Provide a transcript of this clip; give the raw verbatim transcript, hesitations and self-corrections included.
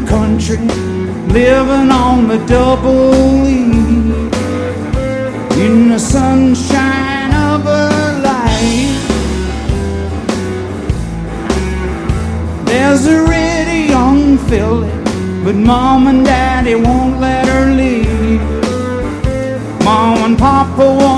country, living on the double E, in the sunshine of her life. There's a ready young filly, but Mom and Daddy won't let her leave. Mom and Papa won't